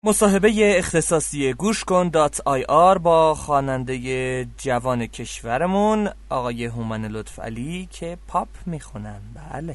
مصاحبه اختصاصی گوش کن .ir با خواننده جوان کشورمون آقای هومن لطفعلی که پاپ میخونن. بله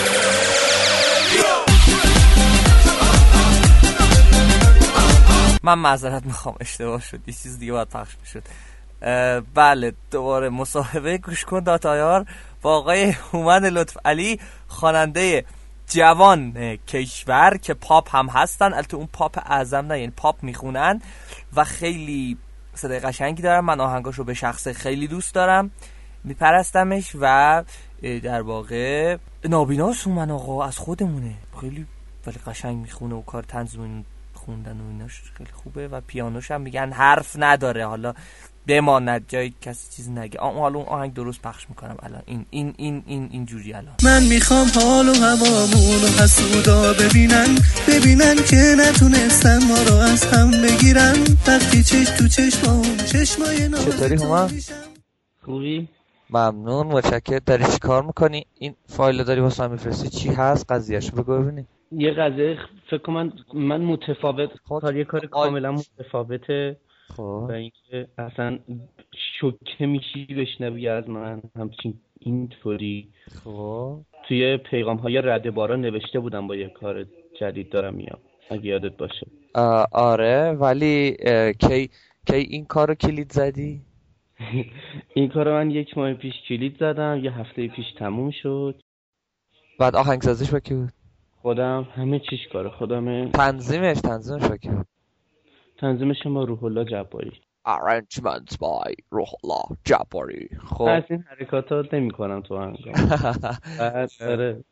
من معذرت میخوام، اشتباه شد، یه چیز دیگه باید پخش میشد. بله دوباره مصاحبه گوش کن .ir با آقای هومن لطفعلی، خواننده جوان کشور که پاپ هم هستن. البته اون پاپ اعظم نه، یعنی پاپ میخونن و خیلی صدای قشنگی دارم. من آهنگاشو به شخص خیلی دوست دارم، میپرستمش و در واقع نابیناست من آقا، از خودمونه، خیلی ولی قشنگ میخونه و کار طنز خوندن و ایناش خیلی خوبه و پیانوش هم میگن حرف نداره. حالا بماند جای کسی چیز نگه. حالا اون آهنگ درست پخش میکنم الان. این جوری الان من میخوام حال و هوامون و حسودا ببینن که نتونستن ما رو از هم بگیرن. وقتی چش تو چشمام چشمای نازت. چطوری هومن؟ خوبی؟ ممنون، متشکرم. داری چی کار میکنی؟ این فایل داری واسه من میفرستی؟ چی هست قضیهشو بگو ببینیم. یه قضیه فکر کنم من متفاوت یه کار کاملا متفاوته. خب و اینکه اصلا شوکه میشی بشنوی از من همچین اینطوری. خب توی پیغام‌های رده بارا نوشته بودم با یه کار جدید دارم میام، اگه یادت باشه. آره، ولی کی این کارو کلید زدی؟ این کارو من 1 ماه پیش کلید زدم، یه هفته پیش تموم شد. بعد آهنگسازیش با کی بود؟ خودم، همه چیش کار خودمه. تنظیمش با کی بود؟ تنظیمش با روح الله جباری. Arrangements by روح الله جباری. خب از این حرکاتو نمی کنم تو هنگام. آره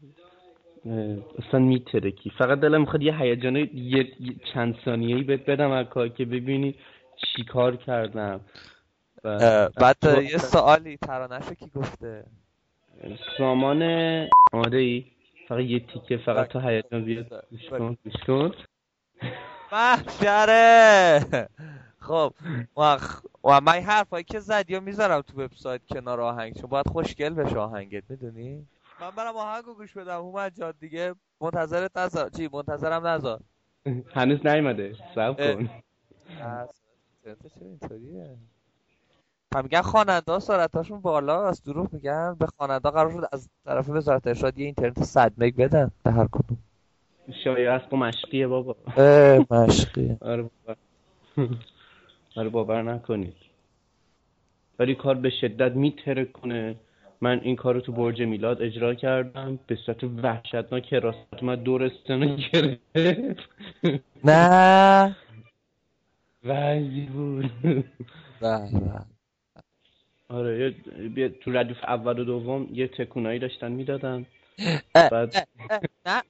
اصلا میترکی. فقط دلم میخواد یه هیجان یه چند ثانیه‌ای بهت بدم از کار که ببینی چی کار کردم. بعد یه سوالی، ترانه‌شو کی گفته؟ سامان آماده ای؟ فقط یه تیکه، فقط تا هیجان بیاد گوش کن. محشره. خب و من حرفایی که زدی و میذارم تو وبسایت کنار آهنگ، چون باید خوشگل بشه آهنگت، میدونی؟ من برم آهنگو گوش بدم. هومن جان دیگه منتظرم نذار. هنوز نیومده، صبر کن. چرا اینطوریه؟ میگن خواننده ها سرعتاشون بالا است، دروغ میگن. به خواننده قرار شد از طرف وزارت ارشاد یه اینترنت 100 مگ بدن به هر کدوم. شایعه است و مشقیه بابا. مشقیه. آره باور نکنید. ولی کار به شدت میترکونه. من این کار رو تو برج میلاد اجرا کردم به صورت وحشتناک. راست من دور استنو گرفت. نه وحشی بود. آره تو ردیف اول و دوم یه تکونایی داشتن میدادن. بعد نه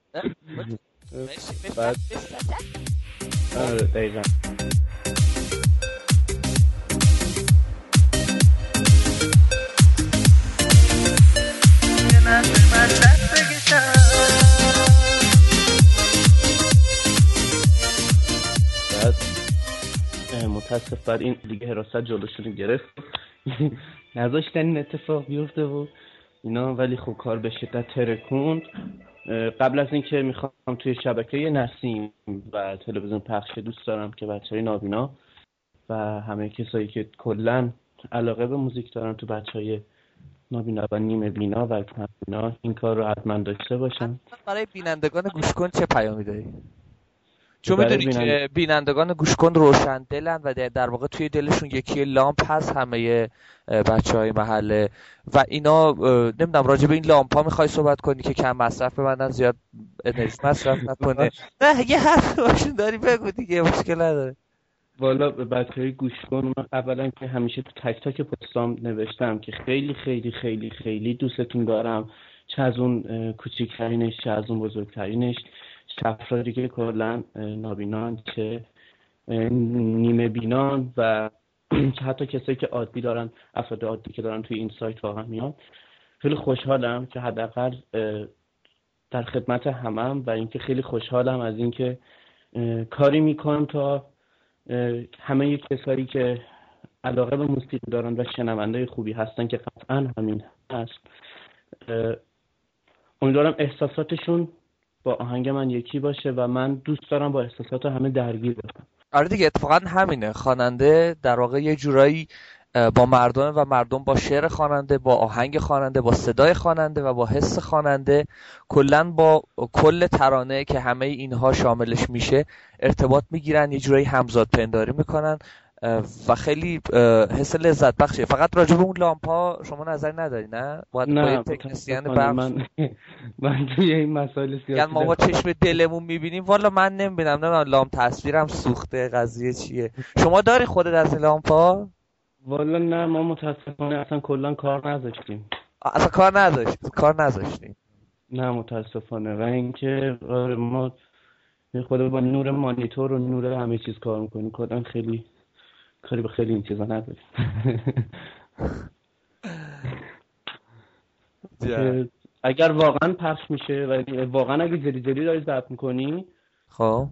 بعد آره دقیقا. متاسف بعد این دیگه حراست جلوشون گرفت. نذاشتن این اتفاق بیفته و اینا. ولی خب کار به شدت ترکوند. قبل از این که میخوام توی شبکه نسیم و تلویزیون پخش دوست دارم که بچهای نابینا و همه کسایی که کلن علاقه به موزیک دارن تو بچهای نابینا و نیمه بینا و کمبینا این کار رو حتما داشته باشن. برای بینندگان گوش کن چه پیامی داری؟ چون میدونی که بینندگان گوش کن روشن دلن و در واقع توی دلشون یکی لامپ هست همه بچهای محله و اینا. نمیدونم راجع به این لامپ ها میخوای صحبت کنی که کم مصرف ببندن، زیاد انرژی مصرف نکنه؟ نه یه حرف باشون داری بگو دیگه، مشکل نداره. والا بچهای گوش کن، من اولا که همیشه تو تک تک پستام نوشتم که خیلی خیلی خیلی خیلی دوستتون دارم، چه از اون کوچیکترینش چه از اون بزرگترینش، چه افرادی که کلا نابینان چه نیمه بینان و چه حتی کسایی که عادی دارن، افراد عادی که دارن توی این سایت واقعا میان. خیلی خوشحالم که حداقل در خدمت همم و اینکه خیلی خوشحالم از اینکه کاری میکنم تا همه کسایی که علاقه به موسیقی دارن و شنونده خوبی هستن که قطعا همین هست، امیدوارم احساساتشون با آهنگ من یکی باشه و من دوست دارم با احساسات همه درگیر بشم. آره دیگه، اتفاقا همینه. خواننده در واقع یه جورایی با مردم و مردم با شعر خواننده، با آهنگ خواننده، با صدای خواننده و با حس خواننده، کلاً با کل ترانه که همه اینها شاملش میشه ارتباط میگیرن، یه جورایی همزاد پنداری میکنن و خیلی حس لذت بخشه. فقط راجع به اون لامپا شما نظری نداری؟ نه باید نه تکنسین برق من توی این مسائل سیاسی یعنی ما با چشم دلمون میبینیم. والا من نمیبینم، نه لامپ تصویرم سوخته، قضیه چیه؟ شما داری خودت از این لامپا؟ والا نه، ما متاسفانه اصلا کلا کار نذاشتیم. اصلا کار نذاشتیم. نه متاسفانه. و اینکه ما خود با نور مانیتور و نور همه چیز کار میکنیم، کلا خیلی کاری به خیلی این چیزا نداریم. اگر واقعا پخش میشه و واقعا اگه جدی داری ضبط میکنی، خب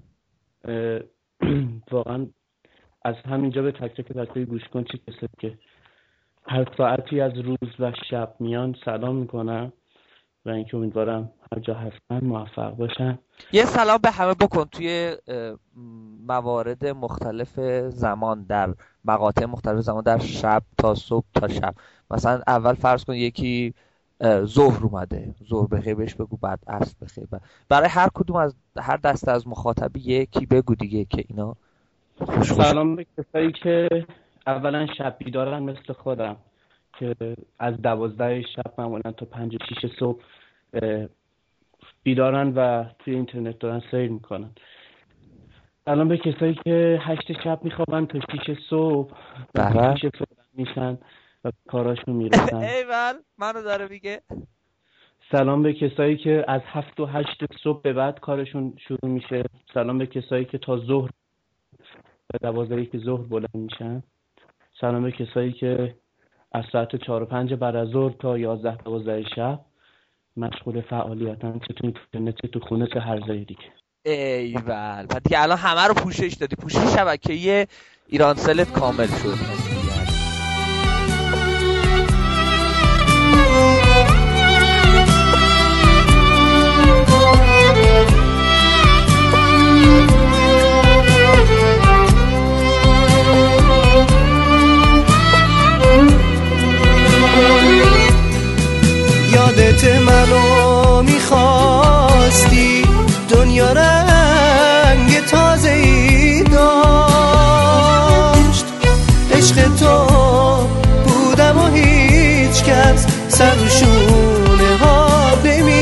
واقعا از همینجا به تک تک گوش کن چی کسی که هر ساعتی از روز و شب میان سلام میکنم و اینکه امیدوارم هر جا هستن موفق باشن. یه سلام به همه بکن توی موارد مختلف زمان، در مقاطع مختلف زمان، در شب تا صبح تا شب. مثلا اول فرض کن یکی ظهر اومده، ظهر بخیر بهش بگو، بعد عصر بخیر. برای هر کدوم از هر دسته از مخاطبی یکی بگو دیگه که اینا خوش. سلام به کسایی که اولا شب بیدارن مثل خودم که از 12 شب معمولا تا 5 6 صبح بیدارن و توی اینترنت دارن سیر میکنن. سلام به کسایی که 8 شب میخوابن تا 6 صبح میشن و کاراشون میرسن. ایول منو داره میگه. سلام به کسایی که از 7 و 8 صبح به بعد کارشون شروع میشه. سلام به کسایی که تا ظهر 12 که ظهر بلند میشن. سلام به کسایی که از ساعت 4 و 5 بعد از ظهر تا 11 12 شب مشغول فعالیتن، چه تو اینترنت، چه تو خونه، چه هر جای دیگه. ایول بعد دیگه الان همه رو پوشش دادی، پوشش شبکه‌ای ایرانسلت کامل شد. یادت منو میخواستی، دنیا رنگ تازه‌ای داشت، عشق تو بودم و هیچ کس سر و شونه ها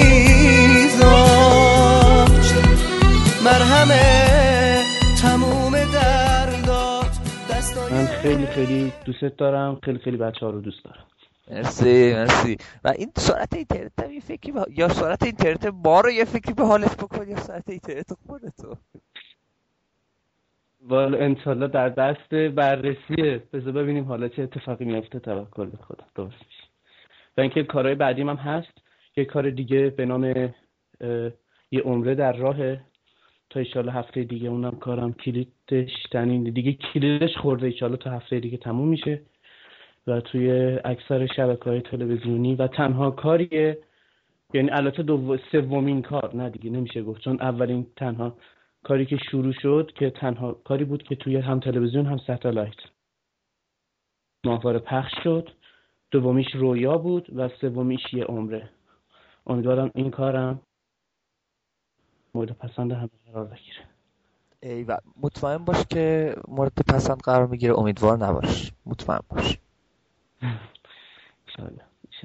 نمیذاشت، مرهمه تموم دردات دستای من خیلی خیلی دوست دارم، خیلی خیلی بچه‌ها رو دوست دارم. مرسی. و این سرعت اینترنت هم یه فکری یا سرعت اینترنت ما رو یه فکری به حالش بکن، یا سرعت اینترنت خودتو. والا انشالله در دست بررسیه، بذار ببینیم حالا چه اتفاقی میفته. توکل به خدا درست میشه. و اینکه کارهای بعدیم هم هست، یه کار دیگه به نام یه عمره در راهه تا انشالله هفته دیگه اونم کارم کلیدش دیگه کلیدش خورده، انشالله تا هفته دیگه تموم میشه و توی اکثر شبکه‌های تلویزیونی و تنها کاریه، یعنی البته سومین کار، نه دیگه نمیشه گفت، چون اولین تنها کاری که شروع شد که تنها کاری بود که توی هم تلویزیون هم ستلایت ماهواره پخش شد، دومیش رویا بود و سومیش یه عمره. امیدوارم این کارم مورد پسند همه قرار بگیره. ایول مطمئن باش که مورد پسند قرار میگیره، امیدوار نباش، مطمئن باش. انشالله.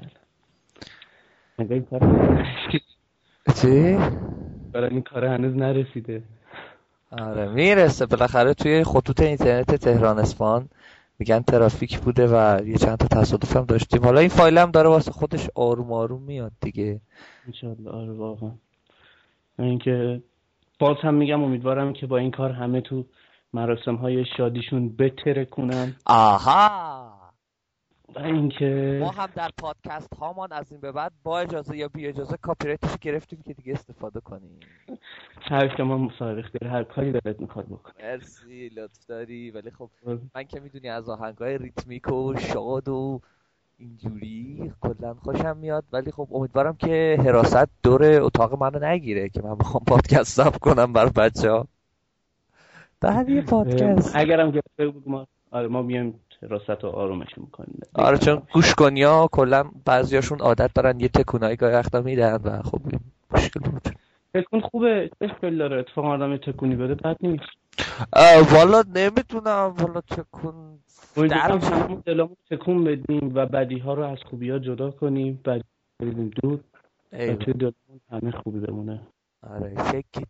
مگه این کار چی؟ برای این کار هنوز نرسیده. آره میرسه بالاخره. توی خطوط اینترنت تهران اصفهان میگن ترافیک بوده و یه چند تا تصادف هم داشتیم. حالا این فایل هم داره واسه خودش آروم آروم میاد دیگه انشالله. آره واقعا. اینکه باز هم میگم امیدوارم که با این کار همه تو مراسم های شادیشون بتره کنن. آها. و اینکه ما هم در پادکست هامان از این به بعد با اجازه یا بی اجازه کاپی رایتش گرفتیم که دیگه استفاده کنیم. هر شما مصاحبه اختیار هر کاری دلت میخواد بکن. مرسی لطف داری. ولی خب من که میدونی از آهنگای ریتمیک و شاد و اینجوری کلا خوشم میاد، ولی خب امیدوارم که حراست دور اتاق منو نگیره که من بخوام پادکست ضبط کنم برای بچه‌ها. در یه پادکست اگرم گفته بود ما میایم حراست رو آرومش میکنیم. آره چون گوش کنیا کلا بعضیاشون عادت دارن یه تکونای گاهی وقتا میدن و خب مشکل بود. تکون خوبه، اشکال داره، اتفاقا آدم تکونی بده بد نیست. والا نمیتونم، والا تکون در همون دلمون تکون بدیم و بدی ها رو از خوبی ها جدا کنیم، بدی بدیم دور و توی دلمون همه خوبی بمونه. آره شکیت.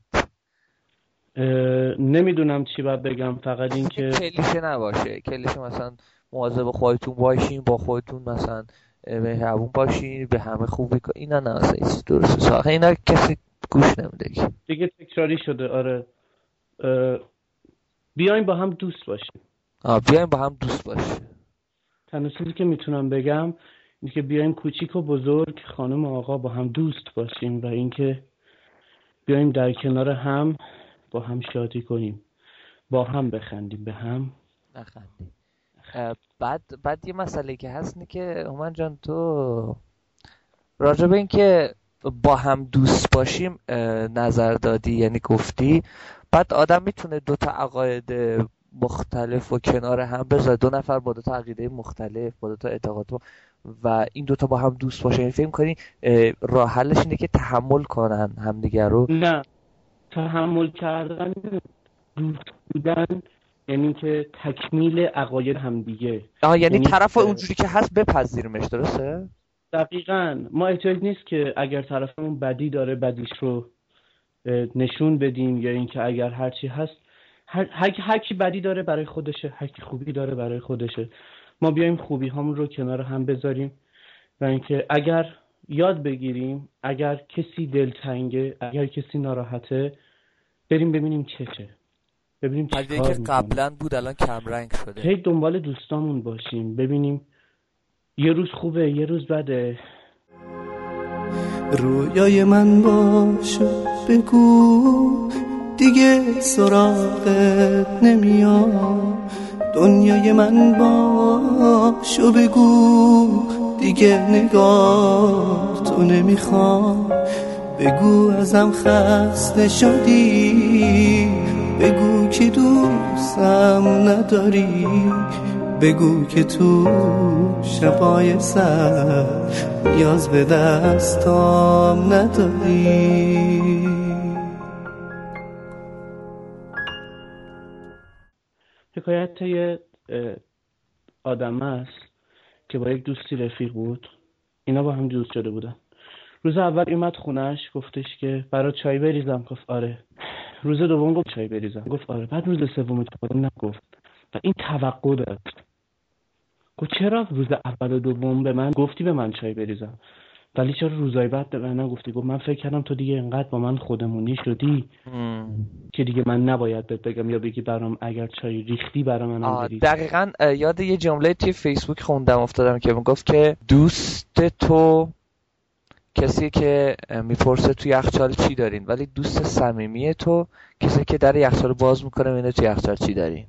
نمیدونم چی باید بگم، فقط این که کلیشه نباشه، کلیشه مثلا مواظب خودتون باشین، با خودتون مثلا مهربون باشین، به همه خوبی کن، اینا نه اصلا چیز درسته ساخه، اینا کسی گوش نمیده دیگه تکراری شده. آره بیایم با هم دوست باشیم. بیایم با هم دوست باشیم. تنها چیزی که میتونم بگم اینه که بیایم کوچیک و بزرگ، خانم و آقا با هم دوست باشیم و اینکه بیایم در کنار هم با هم شادی کنیم، با هم بخندیم، به هم نخندیم. بعد یه مسئله که هست اینه که هومن جان تو راجع به این که با هم دوست باشیم نظر دادی، یعنی گفتی بعد آدم میتونه دوتا عقاید مختلف و کنار هم بذاره، دو نفر با دوتا عقیده مختلف، با دوتا اعتقاد و این دوتا با هم دوست باشه، یعنی فکر کنی راه حلش اینه که تحمل کنن همدیگر رو؟ نه، تحمل کردن دوست بودن یعنی که تکمیل عقاید همدیگه. یعنی طرف اونجوری که هست بپذیرمش، درسته؟ دقیقاً. ما احتیاج نیست که اگر طرفمون بدی داره بدیش رو نشون بدیم، یا اینکه اگر هرچی هست هر کی بدی داره برای خودشه، هر کی خوبی داره برای خودشه. ما بیایم خوبی همون رو کنار هم بذاریم و اینکه اگر یاد بگیریم، اگر کسی دلتنگه، اگر کسی ناراحته، بریم ببینیم چه ببینیم چه که قبلا بود الان کم رنگ شده. هی دنبال دوستامون باشیم، ببینیم یه روز خوبه یه روز بده. رویای من باشو بگو دیگه سراغت نمیاد، دنیای من باشو بگو دیگه نگاه تو نمیخوام، بگو ازم خسته شدی، بگو که دوستم نداری، بگو که تو شبای سر نیاز به دستام نداری. حکایت یه آدم است که با یک دوستی رفیق بود. اینا با هم دوست شده بودن. روز اول اومد خونش، گفتش که برای چای بریزم، گفت آره. روز دوم گفت چای بریزم، گفت آره. بعد روز سوم نگفت و این توقع داشت. گفت چرا روز اول و دوم به من گفتی به من چای بریزم، ولی چرا روزای بعد به من نگفتی؟ گفت من فکر کردم تو دیگه انقدر با من خودمونی شدی که دیگه من نباید بهت بگم یا بگی برام اگر چای ریختی برام من بریز. دقیقاً یاد یه جمله توی فیسبوک خوندم افتادم که میگفت که دوست تو کسی که میپرسه توی یخچال چی دارین، ولی دوست صمیمی تو کسی که در یخچال باز میکنه میبینه توی یخچال چی دارین.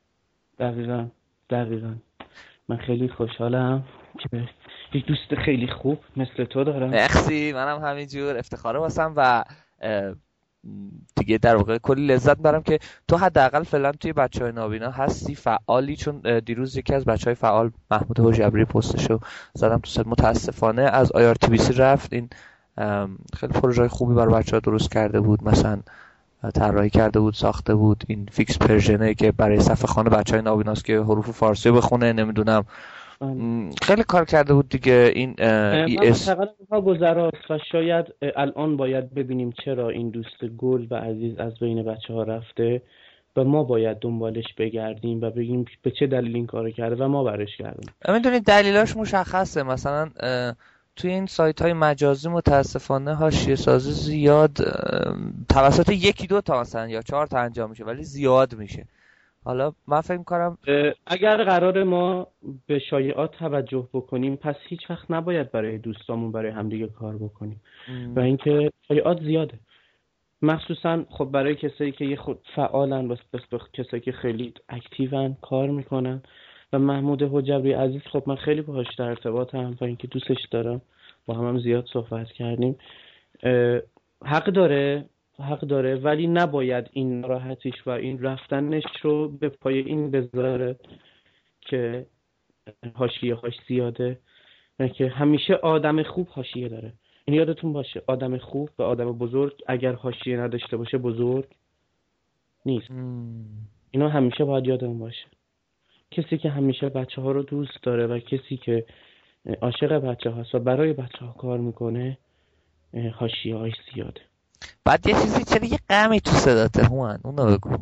دقیقاً. من خیلی خوشحالم که یک دوست خیلی خوب مثل تو دارم. مرسی، منم همینجور افتخاره واسم و دیگه در واقع کلی لذت برم که تو حداقل فعلا توی بچهای نابینا هستی فعالی، چون دیروز یکی از بچهای فعال محمود حجبری پستشو زدم تو ست، متاسفانه از IRTBC رفت. این خیلی پروژه خوبی برای بچه‌ها درست کرده بود، مثلا طراحی کرده بود، ساخته بود. این فیکس پرژنه که برای صفحه خوان بچهای نابیناست که حروف فارسی بخونه، نمیدونم خیلی کار کرده بود دیگه. این فقط اونها گذراست و شاید الان باید ببینیم چرا این دوست گل و عزیز از بین بچه‌ها رفته و ما باید دنبالش بگردیم و بگیم به چه دلیل این کارو کرده و ما براش کردیم. میدونید دلیلاش مشخصه. مثلا توی این سایت های مجازی متاسفانه حاشیه سازی زیاد توسط یکی دو تا مثلا یا 4 تا انجام میشه، ولی زیاد میشه. حالا من فکر می‌کنم اگر قرار ما به شایعات توجه بکنیم، پس هیچ وقت نباید برای دوستامون برای همدیگه کار بکنیم و اینکه شایعات زیاده، مخصوصا خب برای کسایی که یه خود فعالن، واسه کسایی که خیلی اکتیون کار میکنن. و محمود حجبی عزیز خب من خیلی باهاش در ارتباطم و اینکه دوستش دارم، با هم زیاد صحبت کردیم. حق داره ولی نباید این ناراحتیش و این رفتنش رو به پای این بذاره که حاشیه‌هاش زیاده، که همیشه آدم خوب حاشیه داره. این یادتون باشه، آدم خوب و آدم بزرگ اگر حاشیه نداشته باشه بزرگ نیست. اینا همیشه باید یادمون باشه. کسی که همیشه بچه‌ها رو دوست داره و کسی که عاشق بچه‌هاست و برای بچه‌ها کار میکنه حاشیه‌هاش زیاده. بعد یه چیزی، چرا یه غمی تو صداته هومن؟ اونو بگو.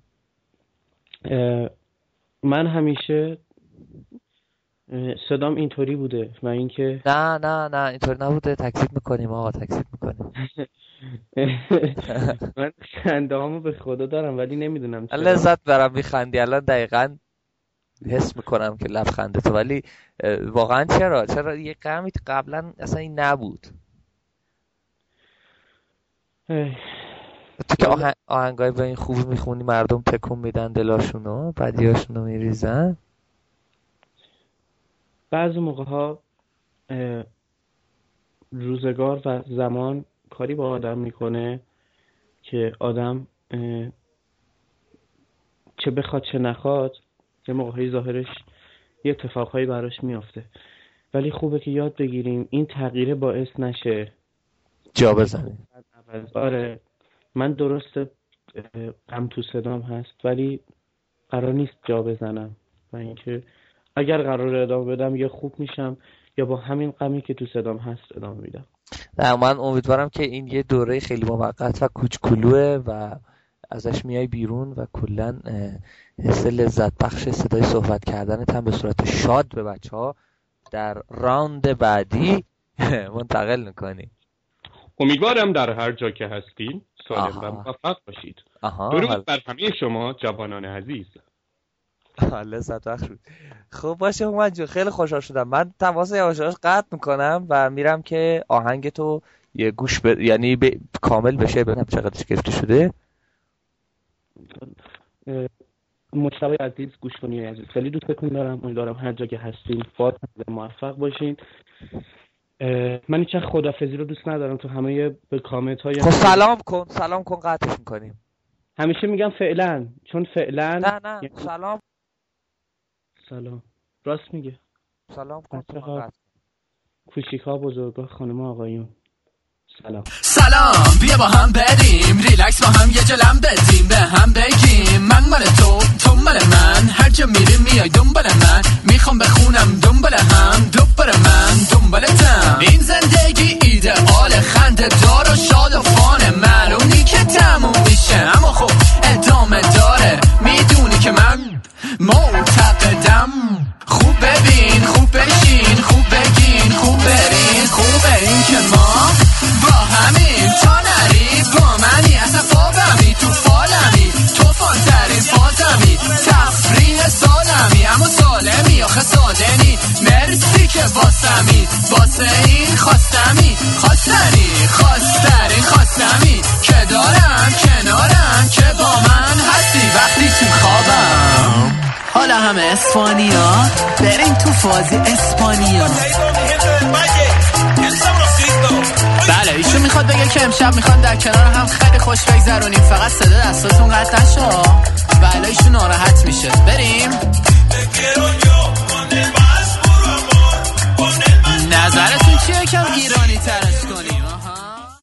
من همیشه صدام اینطوری بوده و اینکه نه اینطوری نبوده. تکذیب میکنیم آقا، تکذیب میکنیم. من خنده هامو به خدا دارم ولی نمیدونم چرا لذت برم میخندی. الان دقیقاً حس میکنم که لبخنده تو، ولی واقعا چرا یه غمی قبلا اصلا این نبود؟ تو که آهنگای به این خوبی میخونی مردم تکون میدن دلاشونو، بدیاشونو میریزن. بعضی موقع ها روزگار و زمان کاری با آدم میکنه که آدم چه بخواد چه نخواد یه موقعی ظاهرش یه اتفاقهایی براش میافته، ولی خوبه که یاد بگیریم این تغییر باعث نشه جا بزنیم. آره من درسته غم تو صدام هست ولی قرار نیست جا بزنم و اینکه اگر قرار ادامه بدم یا خوب میشم یا با همین غمی که تو صدام هست ادامه میدم. نه من امیدوارم که این یه دوره خیلی موقت و کوچولوه و ازش میای بیرون و کلا حس لذت بخش صدای صحبت کردنت هم به صورت شاد به بچه‌ها در راوند بعدی منتقل میکنی. امیدوارم در هر جا که هستین سالم و موفق باشید. درود بر همه شما جوانان عزیز. لذت بخش بود. خب باشه هومن جون، خیلی خوشحال شدم. من تماس یواش یواش قطع میکنم و میرم که آهنگ تو یه گوش یعنی کامل بشه ببینم چقدرش گرفته شده. مجتبی عزیز گوش کنید عزیز، خیلی دوستتون دارم. امیدوارم هر جا که هستین فاز موفق باشین. من هیچ خدافظی رو دوست ندارم تو همه به کامنت های. خب سلام کن قطعش میکنیم. همیشه میگم فعلا، چون فعلا نه سلام راست میگه. سلام کن کوچیک‌ها بزرگا خانم آقایون سلام بیا با هم بریم ریلکس با هم یه جلم بدیم به هم بگیم من مال تو مال من هر جا میریم میای دنبال من میخوام بخونم دنبال هم دنبال من دنبالتم این زندگی ایدئال خنده دار و شاد و فانه معلومی که تموم میشه اما خب ادامه داره میدونی که من معتقدم خوب ببین خوب بشین خوب بگین خوب برین خوبه این که ما با همین تا نری با منی اصلا فابمی تو فالمی تو فانترین فازمی تفریح سالمی اما سالمی آخه سادنی مرسی که واسمی واسه این خواستمی خواستنی خواسترین خواستمی که دارم کنارم که با من هستی وقتی تو خوابم حالا همه اسپانیا بریم تو فازی اسپانیا. بله ایشون میخواد بگه که امشب میخوان در کنار هم خیلی خوش بگذرونیم فقط صدا دستاتون قطع نشه. بله ایشون ناراحت میشه. بریم. نظرتون چیه کم ایرانی ترش کنیم؟